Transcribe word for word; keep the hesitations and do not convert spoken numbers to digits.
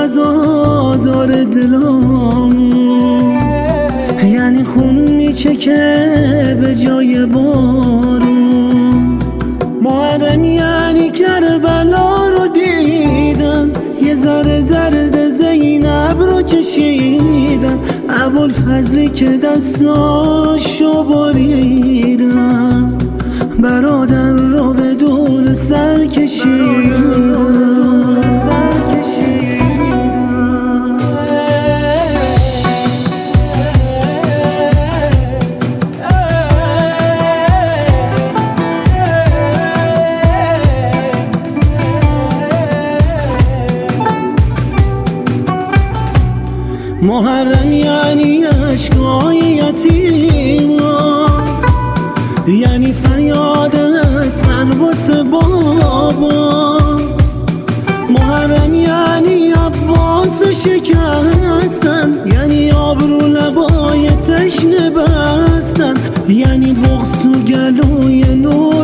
عزادار دلامون، یعنی خون میچکه به جای بارون. محرم یعنی کربلا رو دیدن، یه ذره درد زینب رو چشیدن، ابوالفضلی که دستاشو بریدن، برادر رو بدون سر کشیدن. محرم یعنی اشکای یتیما، یعنی فریاد اسقر واسه بابا. محرم یعنی عباسو شکستن، یعنی آبرو لبای تشنه بستن، یعنی بغض تو گلوی نور